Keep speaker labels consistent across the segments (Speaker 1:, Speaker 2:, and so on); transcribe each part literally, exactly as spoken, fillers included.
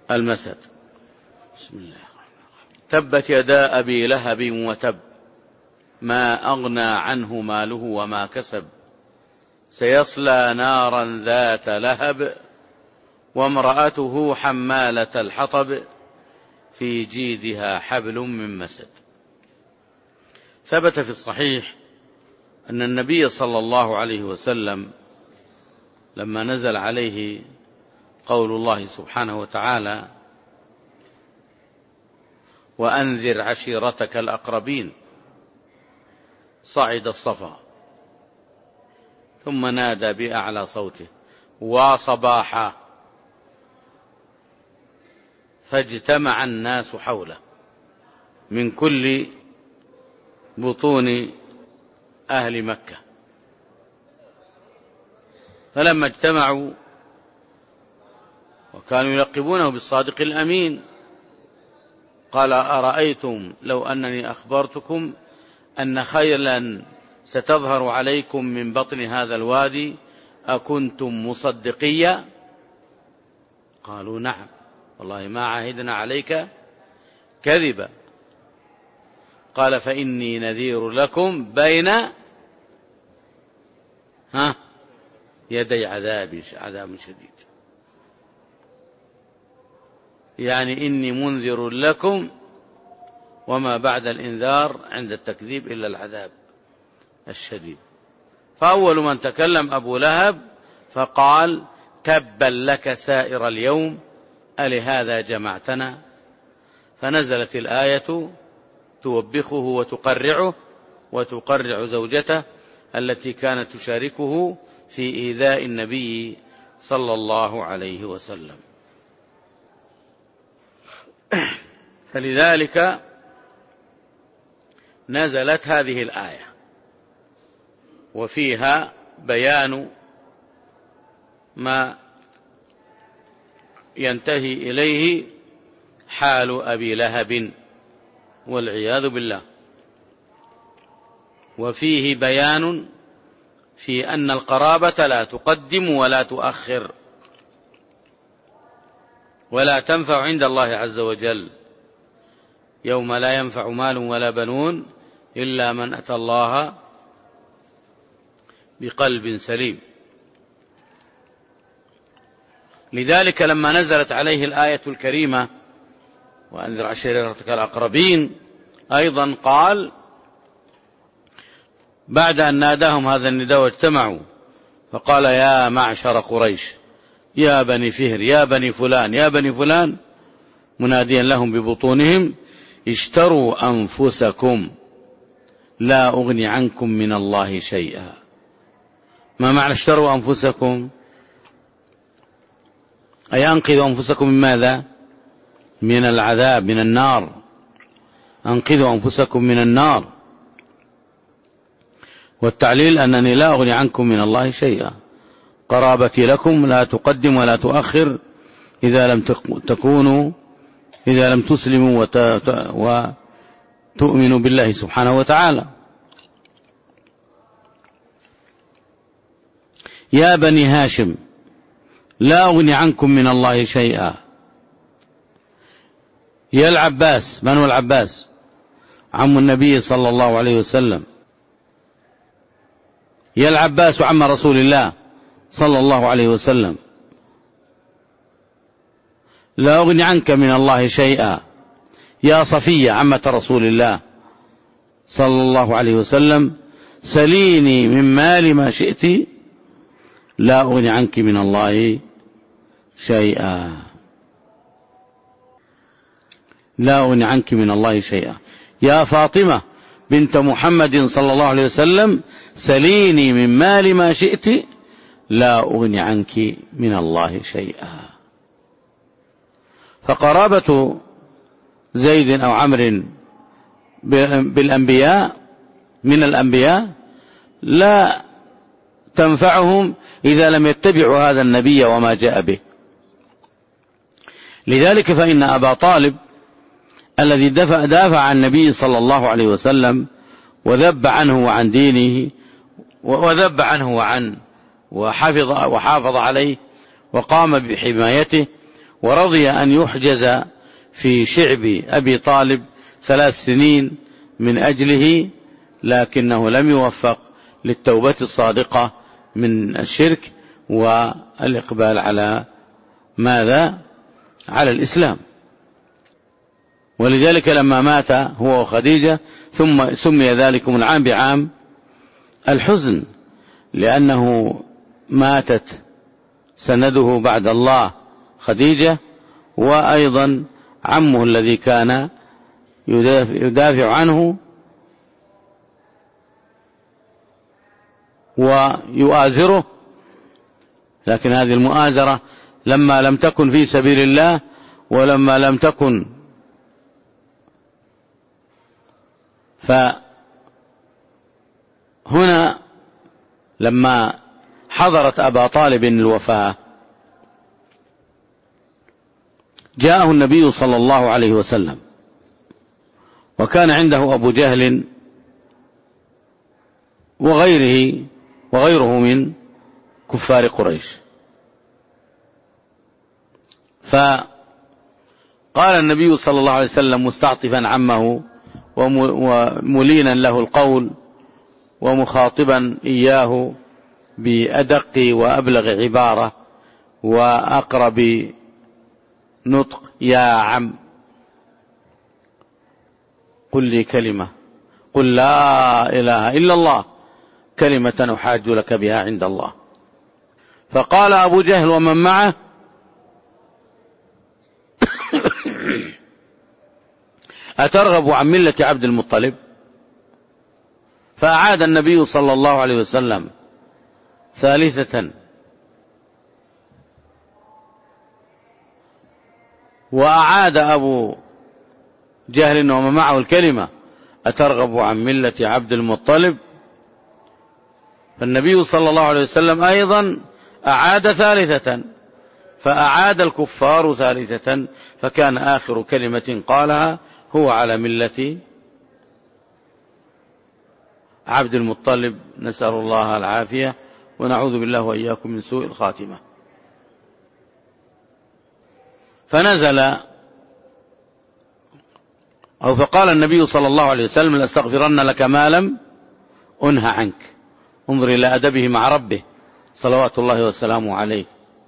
Speaker 1: المسد. بسم الله. تبت يدا أبي لهب وتب ما أغنى عنه ماله وما كسب سيصلى نارا ذات لهب وامرأته حمالة الحطب في جيدها حبل من مسد. ثبت في الصحيح أن النبي صلى الله عليه وسلم لما نزل عليه قول الله سبحانه وتعالى وأنذر عشيرتك الأقربين صعد الصفا ثم نادى بأعلى صوته وصباحا فاجتمع الناس حوله من كل بطون أهل مكة. فلما اجتمعوا وكانوا يلقبونه بالصادق الأمين قال أرأيتم لو أنني أخبرتكم أن خيلا ستظهر عليكم من بطن هذا الوادي أكنتم مصدقيا؟ قالوا نعم والله ما عهدنا عليك كذبا. قال فإني نذير لكم بين ها يدي عذاب عذاب شديد، يعني إني منذر لكم وما بعد الإنذار عند التكذيب إلا العذاب الشديد. فأول من تكلم أبو لهب فقال تبا لك سائر اليوم ألهذا جمعتنا؟ فنزلت الآية توبخه وتقرعه وتقرع زوجته التي كانت تشاركه في إيذاء النبي صلى الله عليه وسلم. فلذلك نزلت هذه الآية وفيها بيان ما ينتهي إليه حال أبي لهب والعياذ بالله، وفيه بيان في أن القرابة لا تقدم ولا تؤخر ولا تنفع عند الله عز وجل يوم لا ينفع مال ولا بنون إلا من أتى الله بقلب سليم. لذلك لما نزلت عليه الآية الكريمة وأنذر عشيرتك الأقربين أيضا قال بعد أن ناداهم هذا النداء واجتمعوا فقال يا معشر قريش يا بني فهر يا بني فلان يا بني فلان مناديا لهم ببطونهم اشتروا أنفسكم لا أغني عنكم من الله شيئا. ما معنى اشتروا أنفسكم؟ أي أنقذوا أنفسكم من ماذا؟ من العذاب، من النار. أنقذوا أنفسكم من النار. والتعليل أنني لا أغني عنكم من الله شيئا، قرابتي لكم لا تقدم ولا تؤخر إذا لم تكونوا إذا لم تسلموا وتؤمنوا بالله سبحانه وتعالى. يا بني هاشم لا أغني عنكم من الله شيئا. يا العباس، من هو العباس؟ عم النبي صلى الله عليه وسلم. يا العباس عم رسول الله صلى الله عليه وسلم لا أغني عنك من الله شيئا. يا صفية عمة رسول الله صلى الله عليه وسلم سليني من مال ما شئت لا أغني عنك من الله شيئا. لا أغني عنك من الله شيئا. يا فاطمة بنت محمد صلى الله عليه وسلم سليني من مال ما شئت لا أغني عنك من الله شيئا. فقرابة زيد أو عمرو بالأنبياء من الأنبياء لا تنفعهم إذا لم يتبعوا هذا النبي وما جاء به. لذلك فإن أبا طالب الذي دافع, دافع عن النبي صلى الله عليه وسلم وذب عنه وعن دينه وذب عنه وعن وحفظ, وحافظ عليه وقام بحمايته ورضي أن يحجز في شعب أبي طالب ثلاث سنين من أجله، لكنه لم يوفق للتوبة الصادقة من الشرك والإقبال على ماذا؟ على الإسلام. ولذلك لما مات هو وخديجة ثم سمي ذلكم العام بعام الحزن، لأنه ماتت سنده بعد الله خديجة، وأيضا عمه الذي كان يدافع عنه ويؤازره، لكن هذه المؤازرة لما لم تكن في سبيل الله، ولما لم تكن فهنا لما حضرت أبا طالب الوفاة جاءه النبي صلى الله عليه وسلم، وكان عنده أبو جهل وغيره وغيره من كفار قريش. فقال النبي صلى الله عليه وسلم مستعطفا عمه وملينا له القول ومخاطبا إياه بأدق وأبلغ عبارة وأقرب نطق: يا عم، قل لي كلمة، قل لا إله إلا الله، كلمة أحاج لك بها عند الله. فقال أبو جهل ومن معه: أترغب عن ملة عبد المطلب؟ فأعاد النبي صلى الله عليه وسلم ثالثة، وأعاد أبو جهل ومن معه الكلمة: أترغب عن ملة عبد المطلب؟ فالنبي صلى الله عليه وسلم أيضا أعاد ثالثة، فأعاد الكفار ثالثة، فكان آخر كلمة قالها: هو على ملة عبد المطلب. نسأل الله العافية ونعوذ بالله وإياكم من سوء الخاتمة. فنزل أو فقال النبي صلى الله عليه وسلم: لأستغفرن لك ما لم أنهى عنك. انظر إلى أدبه مع ربه صلوات الله وسلامه عليه.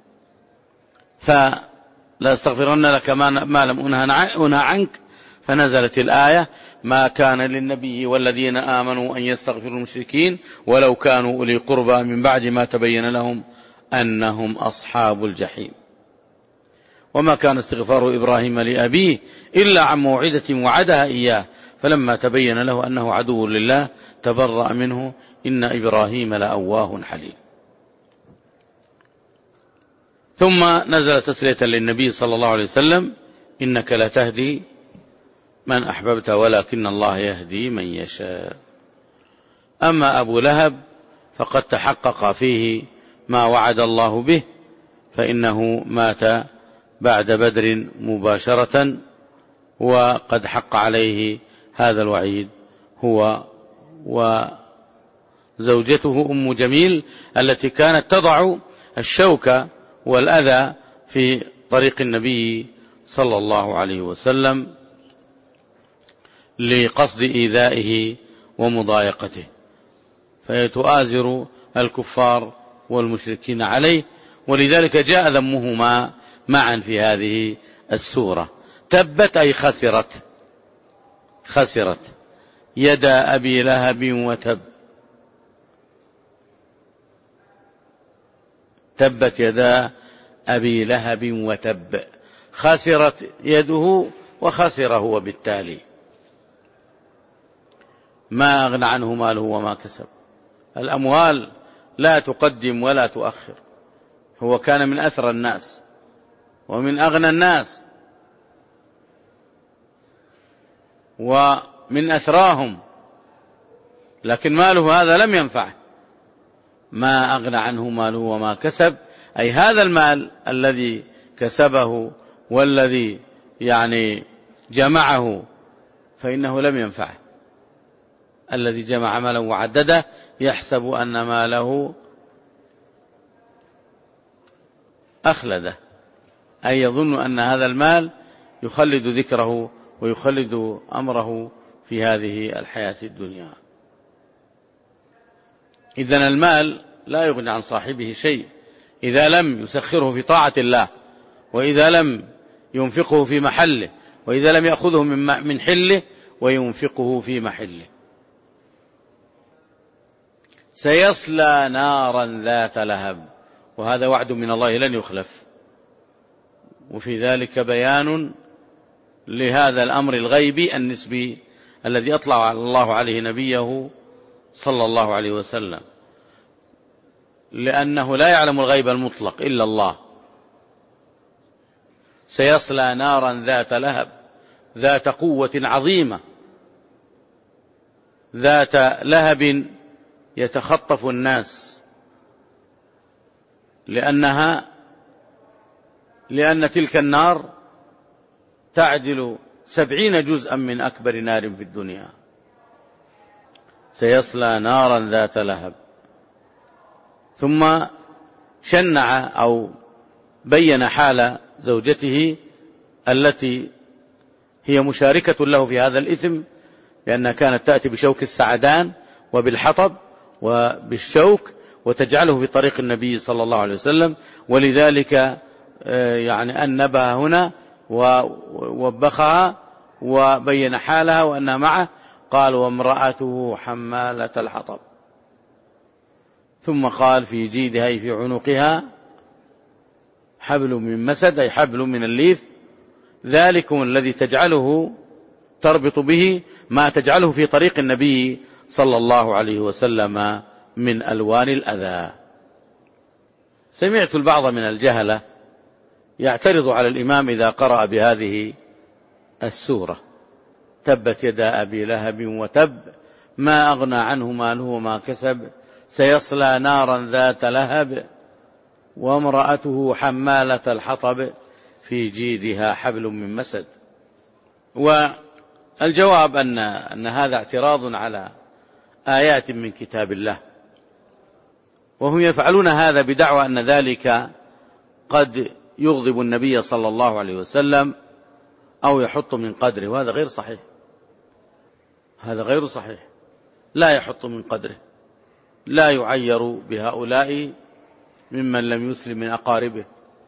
Speaker 1: فلأستغفرن لك ما لم أنهى عنك، فنزلت الآية: ما كان للنبي والذين آمنوا أن يستغفروا المشركين ولو كانوا أولي قربى من بعد ما تبين لهم أنهم أصحاب الجحيم. وما كان استغفار إبراهيم لأبيه إلا عن موعدة وعدها إياه، فلما تبين له أنه عدو لله تبرأ منه، إن إبراهيم لأواه حليم. ثم نزل تسلية للنبي صلى الله عليه وسلم: إنك لا تهدي من أحببت ولكن الله يهدي من يشاء. أما أبو لهب فقد تحقق فيه ما وعد الله به، فإنه مات بعد بدر مباشرة، وقد حق عليه هذا الوعيد هو وزوجته أم جميل التي كانت تضع الشوك والأذى في طريق النبي صلى الله عليه وسلم لقصد إيذائه ومضايقته، فيتؤازر الكفار والمشركين عليه. ولذلك جاء ذمهما معا في هذه السورة. تبت أي خسرت، خسرت يد أبي لهب وتب، تبت يدا أبي لهب وتب، خسرت يده وخسر هو بالتالي. ما أغنى عنه ماله وما كسب. الأموال لا تقدم ولا تؤخر. هو كان من أثرى الناس ومن أغنى الناس ومن أثراهم، لكن ماله هذا لم ينفعه. ما أغنى عنه ماله وما كسب، أي هذا المال الذي كسبه والذي يعني جمعه فإنه لم ينفعه. الذي جمع مالا وعدده يحسب أن ماله أخلده، أي يظن أن هذا المال يخلد ذكره ويخلد أمره في هذه الحياة الدنيا. إذن المال لا يغني عن صاحبه شيء إذا لم يسخره في طاعة الله، وإذا لم ينفقه في محله، وإذا لم يأخذه من حله وينفقه في محله. سيصلى نارا ذات لهب، وهذا وعد من الله لن يخلف، وفي ذلك بيان لهذا الأمر الغيبي النسبي الذي أطلع الله عليه نبيه صلى الله عليه وسلم، لأنه لا يعلم الغيب المطلق إلا الله. سيصلى نارا ذات لهب، ذات قوة عظيمة، ذات لهب يتخطف الناس، لأنها لأن تلك النار تعدل سبعين جزءا من أكبر نار في الدنيا. سيصلى نارا ذات لهب. ثم شنع أو بين حال زوجته التي هي مشاركة له في هذا الإثم، لأنها كانت تأتي بشوك السعدان وبالحطب وبالشوك وتجعله في طريق النبي صلى الله عليه وسلم، ولذلك يعني أنبها هنا ووبخها وبين حالها وأنها معه. قال وامرأته حمالة الحطب، ثم قال في جيدها أي في عنقها حبل من مسد، أي حبل من الليف، ذلكم الذي تجعله تربط به ما تجعله في طريق النبي صلى الله عليه وسلم من ألوان الأذى. سمعت البعض من الجهلة يعترض على الإمام إذا قرأ بهذه السورة: تبت يدا أبي لهب وتب ما أغنى عنه ماله وما كسب سيصلى نارا ذات لهب وامرأته حمالة الحطب في جيدها حبل من مسد. والجواب أن, أن هذا اعتراض على آيات من كتاب الله، وهم يفعلون هذا بدعوى أن ذلك قد يغضب النبي صلى الله عليه وسلم أو يحط من قدره، وهذا غير صحيح. هذا غير صحيح، لا يحط من قدره، لا يعير بهؤلاء ممن لم يسلم من أقاربه.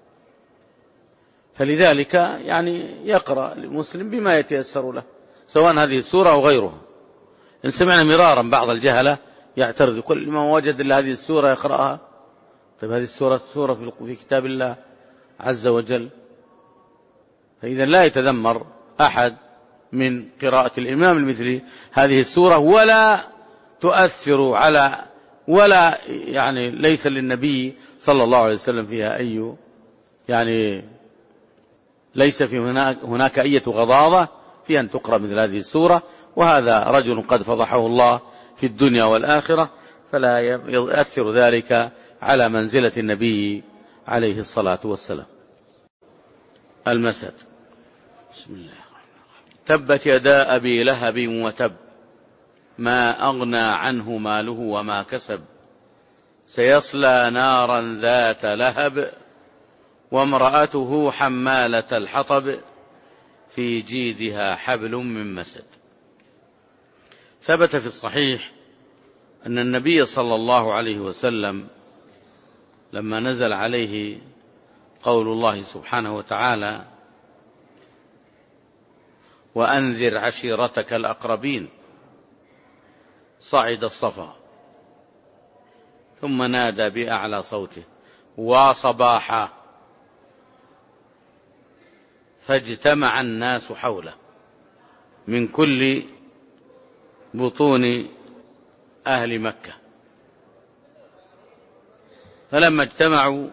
Speaker 1: فلذلك يعني يقرأ المسلم بما يتيسر له، سواء هذه السورة أو غيرها. إن سمعنا مرارا بعض الجهلة يعترض كل ما وجد إلا هذه السورة يقرأها. طيب هذه السورة سورة في كتاب الله عز وجل، فإذا لا يتذمر أحد من قراءة الإمام المثلي هذه السورة، ولا تؤثر على ولا يعني ليس للنبي صلى الله عليه وسلم فيها أي يعني ليس في هناك, هناك أي غضاضة في أن تقرأ مثل هذه السورة. وهذا رجل قد فضحه الله في الدنيا والآخرة، فلا يؤثر ذلك على منزلة النبي عليه الصلاة والسلام. المسد. بسم الله الرحمن الرحيم. تبت يدا أبي لهب وتب ما أغنى عنه ماله وما كسب سيصلى نارا ذات لهب وامرأته حمالة الحطب في جيدها حبل من مسد. ثبت في الصحيح أن النبي صلى الله عليه وسلم لما نزل عليه قول الله سبحانه وتعالى: وأنذر عشيرتك الأقربين، صعد الصفا ثم نادى بأعلى صوته: وصباحا، فاجتمع الناس حوله من كل بطون أهل مكة. فلما اجتمعوا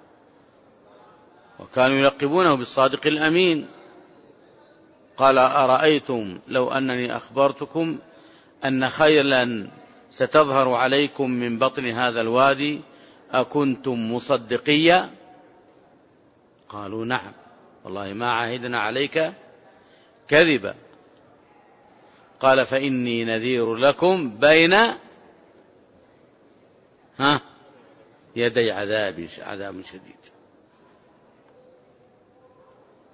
Speaker 1: وكانوا يلقبونه بالصادق الأمين قال: أرأيتم لو أنني أخبرتكم أن خيلا ستظهر عليكم من بطن هذا الوادي أكنتم مصدقيا؟ قالوا: نعم والله ما عهدنا عليك كذبا. قال: فإني نذير لكم بين ها يدي عذاب عذاب شديد.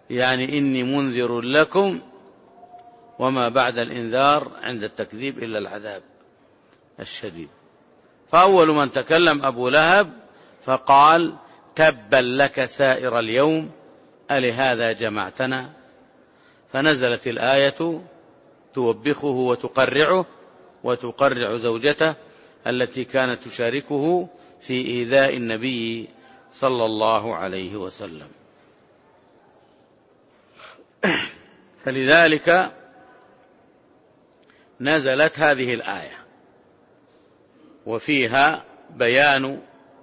Speaker 1: يعني إني منذر لكم، وما بعد الإنذار عند التكذيب إلا العذاب الشديد. فأول من تكلم أبو لهب فقال تبا لك سائر اليوم ألهذا جمعتنا، فنزلت الآية توبخه وتقرعه وتقرع زوجته التي كانت تشاركه في إيذاء النبي صلى الله عليه وسلم. فلذلك نزلت هذه الآية، وفيها بيان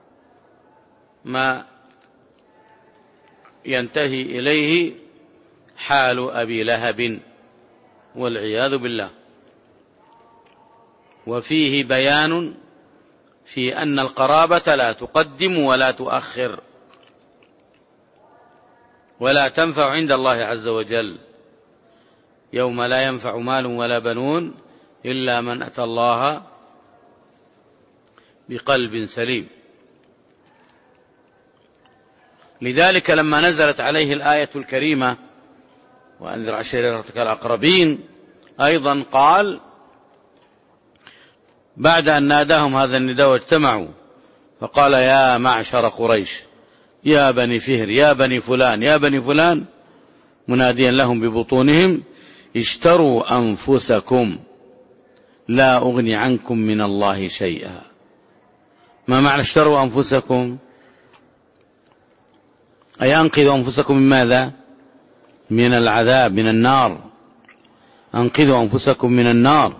Speaker 1: ما ينتهي إليه حال أبي لهب والعياذ بالله، وفيه بيان في أن القرابة لا تقدم ولا تؤخر ولا تنفع عند الله عز وجل، يوم لا ينفع مال ولا بنون إلا من أتى الله بقلب سليم. لذلك لما نزلت عليه الآية الكريمة وأنذر عشيرتك الأقربين أيضا قال بعد أن ناداهم هذا النداء واجتمعوا فقال يا معشر قريش يا بني فهر يا بني فلان يا بني فلان، مناديا لهم ببطونهم اشتروا أنفسكم لا أغني عنكم من الله شيئا. ما معنى اشتروا أنفسكم؟ أي أنقذوا أنفسكم من ماذا؟ من العذاب، من النار. أنقذوا أنفسكم من النار.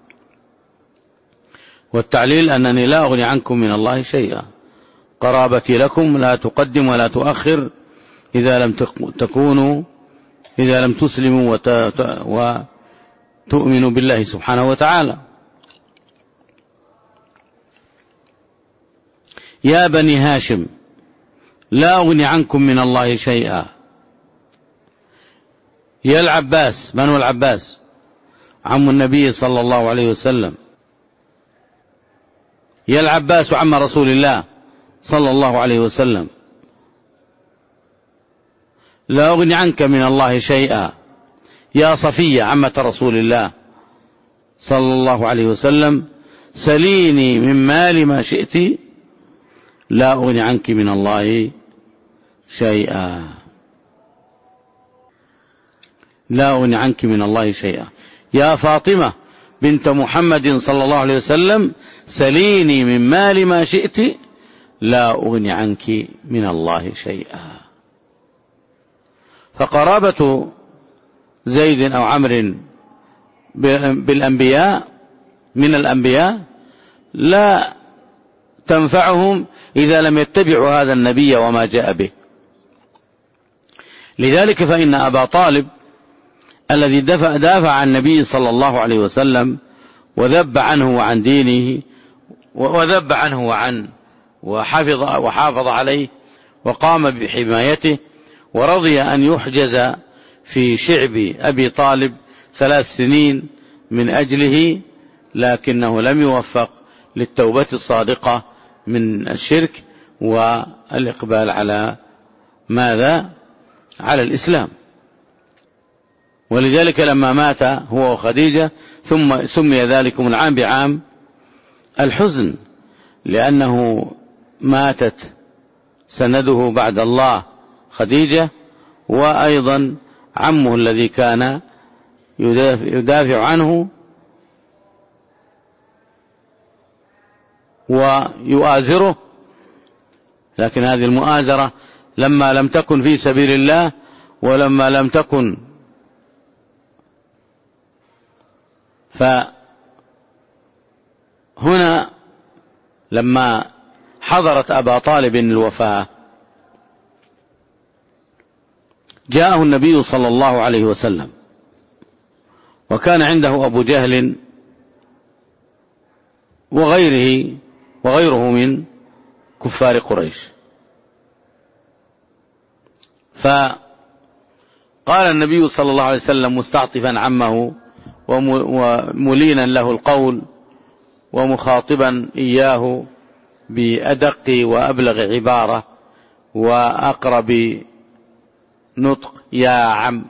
Speaker 1: والتعليل أنني لا أغني عنكم من الله شيئا، قرابتي لكم لا تقدم ولا تؤخر إذا لم تكونوا إذا لم تسلموا وتؤمنوا بالله سبحانه وتعالى. يا بني هاشم لا أغني عنكم من الله شيئا. يا العباس، من هو العباس؟ عم النبي صلى الله عليه وسلم. يا العباس عم رسول الله صلى الله عليه وسلم، لا أغني عنك من الله شيئا. يا صفية عمة رسول الله صلى الله عليه وسلم، سليني من مال ما شئت لا أغني عنك من الله شيئا. لا أغني عنك من الله شيئا. يا فاطمة بنت محمد صلى الله عليه وسلم، سليني من مال ما شئت لا أغني عنك من الله شيئا. فقرابة زيد أو عمرو بالأنبياء من الأنبياء لا تنفعهم إذا لم يتبعوا هذا النبي وما جاء به. لذلك فإن أبا طالب الذي دافع, دافع عن النبي صلى الله عليه وسلم وذب عنه وعن دينه وذب عنه وعن وحافظ, وحافظ عليه وقام بحمايته ورضي أن يحجز في شعب أبي طالب ثلاث سنين من أجله، لكنه لم يوفق للتوبة الصادقة من الشرك والإقبال على ماذا؟ على الإسلام. ولذلك لما مات هو وخديجة ثم سمي ذلكم العام بعام الحزن، لأنه ماتت سنده بعد الله خديجة، وأيضا عمه الذي كان يدافع عنه ويؤازره، لكن هذه المؤازرة لما لم تكن في سبيل الله ولما لم تكن فهنا لما حضرت أبا طالب الوفاة جاءه النبي صلى الله عليه وسلم، وكان عنده أبو جهل وغيره وغيره من كفار قريش. فقال النبي صلى الله عليه وسلم مستعطفا عمه وملينا له القول ومخاطبا إياه بأدق وأبلغ عبارة وأقرب نطق يا عم،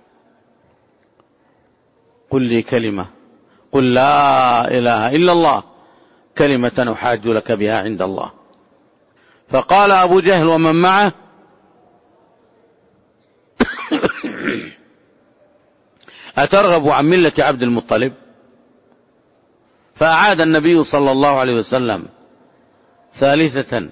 Speaker 1: قل لي كلمة، قل لا إله إلا الله كلمة أحاج لك بها عند الله. فقال أبو جهل ومن معه أترغب عن ملة عبد المطلب؟ فأعاد النبي صلى الله عليه وسلم ثالثة،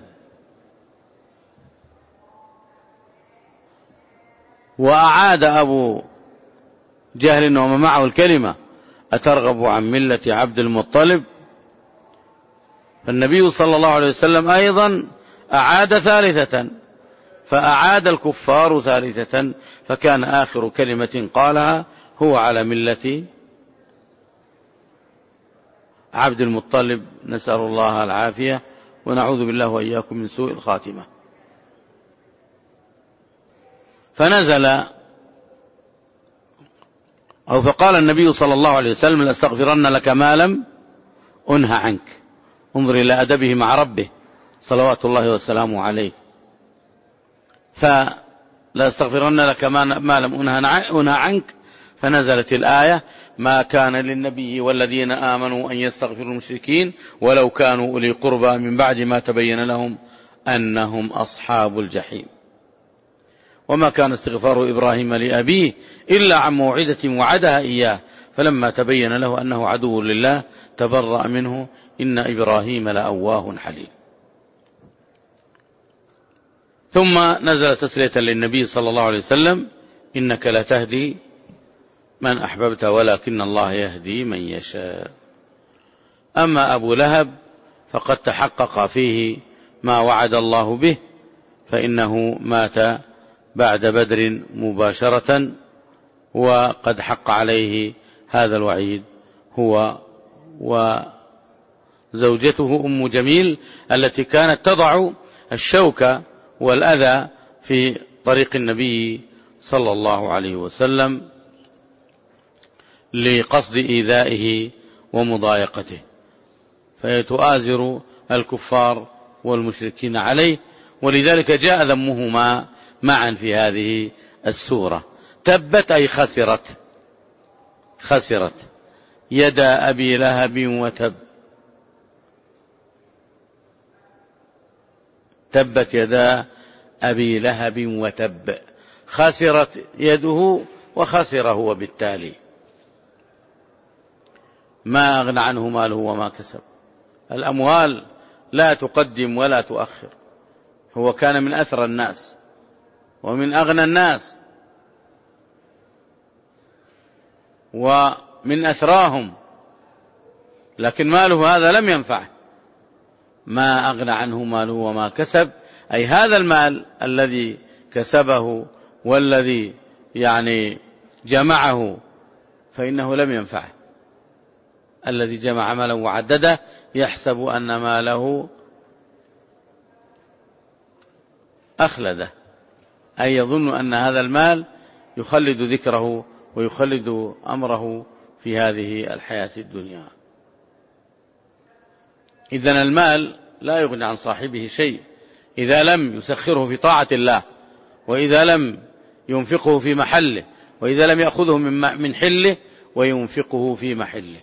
Speaker 1: وأعاد أبو جهل ومن معه الكلمة أترغب عن ملة عبد المطلب؟ فالنبي صلى الله عليه وسلم أيضا أعاد ثالثة، فأعاد الكفار ثالثة، فكان آخر كلمة قالها هو على ملة عبد المطلب. نسأل الله العافية ونعوذ بالله وإياكم من سوء الخاتمة. فنزل أو فقال النبي صلى الله عليه وسلم لأستغفرن لك ما لم أنهى عنك. انظر إلى أدبه مع ربه صلوات الله وسلامه عليه. فلأستغفرن لك ما لم أنهى عنك، فنزلت الآية ما كان للنبي والذين آمنوا أن يستغفروا المشركين ولو كانوا أولي قربى من بعد ما تبين لهم أنهم أصحاب الجحيم. وما كان استغفار إبراهيم لأبيه إلا عن موعدة وعدها إياه فلما تبين له أنه عدو لله تبرأ منه إن إبراهيم لأواه حليم. ثم نزل تسلية للنبي صلى الله عليه وسلم إنك لتهدي من أحببت ولكن الله يهدي من يشاء. أما أبو لهب فقد تحقق فيه ما وعد الله به، فإنه مات بعد بدر مباشرة، وقد حق عليه هذا الوعيد هو وزوجته أم جميل التي كانت تضع الشوك والأذى في طريق النبي صلى الله عليه وسلم لقصد إيذائه ومضايقته، فتؤازر الكفار والمشركين عليه، ولذلك جاء ذمهما معا في هذه السورة. تبت أي خسرت، خسرت يدا أبي لهب وتب، تبت يدا أبي لهب وتب، خسرت يده وخسر هو بالتالي. ما أغنى عنه ماله وما كسب. الأموال لا تقدم ولا تؤخر، هو كان من أثرى الناس ومن أغنى الناس ومن أثراهم، لكن ماله هذا لم ينفعه. ما أغنى عنه ماله وما كسب، أي هذا المال الذي كسبه والذي يعني جمعه فإنه لم ينفعه. الذي جمع مالا وعدده يحسب أن ماله أخلده، أي يظن أن هذا المال يخلد ذكره ويخلد أمره في هذه الحياة الدنيا. إذن المال لا يغني عن صاحبه شيء إذا لم يسخره في طاعة الله، وإذا لم ينفقه في محله، وإذا لم يأخذه من حله وينفقه في محله.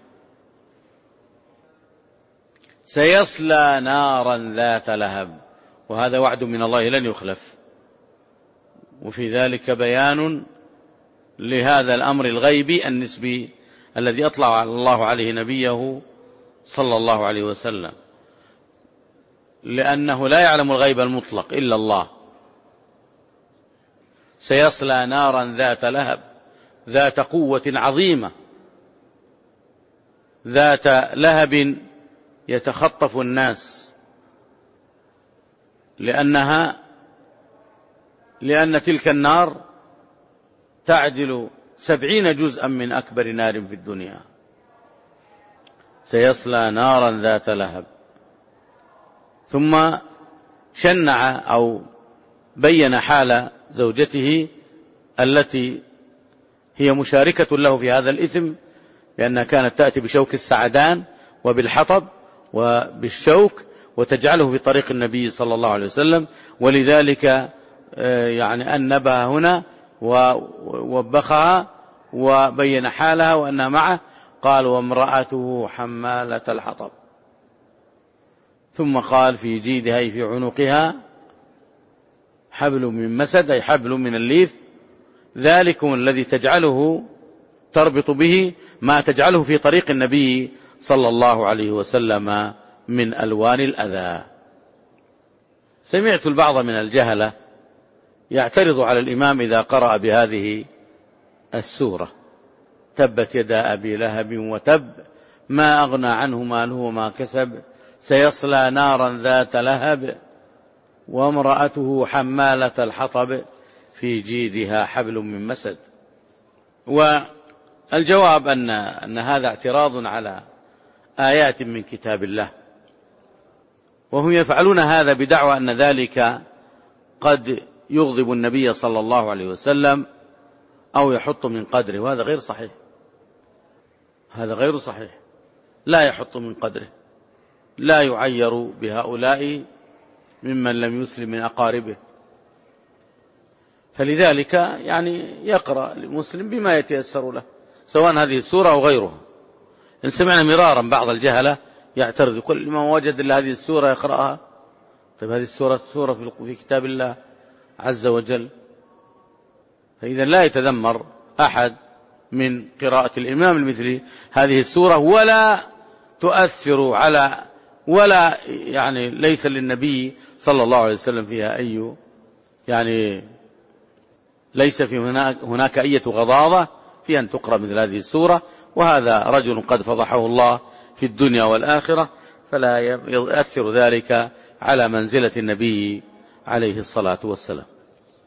Speaker 1: سيصلى نارا ذات لهب، وهذا وعد من الله لن يخلف، وفي ذلك بيان لهذا الأمر الغيبي النسبي الذي أطلع الله عليه نبيه صلى الله عليه وسلم، لأنه لا يعلم الغيب المطلق إلا الله. سيصلى نارا ذات لهب، ذات قوة عظيمة، ذات لهب يتخطف الناس، لأنها لأن تلك النار تعدل سبعين جزءا من أكبر نار في الدنيا. سيصلى نارا ذات لهب. ثم شنع أو بين حال زوجته التي هي مشاركة له في هذا الإثم، لأنها كانت تأتي بشوك السعدان وبالحطب وبالشوك وتجعله في طريق النبي صلى الله عليه وسلم، ولذلك يعني أنبه هنا ووبخها وبين حالها وأنها معه، قال وامرأته حمالة الحطب، ثم قال في جيدها أي في عنقها حبل من مسد أي حبل من الليف، ذلكم الذي تجعله تربط به ما تجعله في طريق النبي صلى الله عليه وسلم من ألوان الأذى. سمعت البعض من الجهلة يعترض على الإمام إذا قرأ بهذه السورة: تبت يدا أبي لهب وتب ما أغنى عنه ماله وما كسب سيصلى نارا ذات لهب وامرأته حمالة الحطب في جيدها حبل من مسد. والجواب أن, أن هذا اعتراض على آيات من كتاب الله، وهم يفعلون هذا بدعوى أن ذلك قد يغضب النبي صلى الله عليه وسلم أو يحط من قدره، وهذا غير صحيح، هذا غير صحيح، لا يحط من قدره، لا يعير بهؤلاء ممن لم يسلم من أقاربه. فلذلك يعني يقرأ المسلم بما يتيسر له، سواء هذه السورة أو غيرها. إن سمعنا مرارا بعض الجهلة يعترض يقول ما وجد إلا هذه السورة يقرأها. طيب هذه السورة سورة في كتاب الله عز وجل، فإذا لا يتذمر أحد من قراءة الإمام المثلي هذه السورة ولا تؤثر على ولا يعني ليس للنبي صلى الله عليه وسلم فيها أي يعني ليس في هناك, هناك أي غضاضة في أن تقرأ مثل هذه السورة، وهذا رجل قد فضحه الله في الدنيا والآخرة، فلا يؤثر ذلك على منزلة النبي عليه الصلاة والسلام.